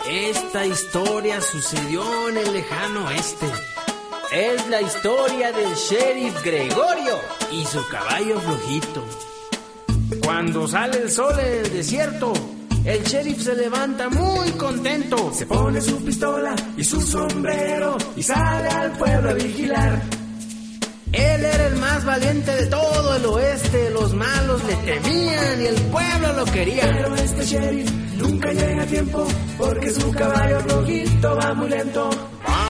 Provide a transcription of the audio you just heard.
Esta historia sucedió en el lejano oeste. Es la historia del sheriff Gregorio y su caballo flojito. Cuando sale el sol en el desierto, el sheriff se levanta muy contento. Se pone su pistola y su sombrero y sale al pueblo a vigilar. Él era el más valiente de todo el oeste. Los malos le temían y el pueblo lo quería. Pero este sheriff nunca llega a tiempo porque su caballo flojito va muy lento.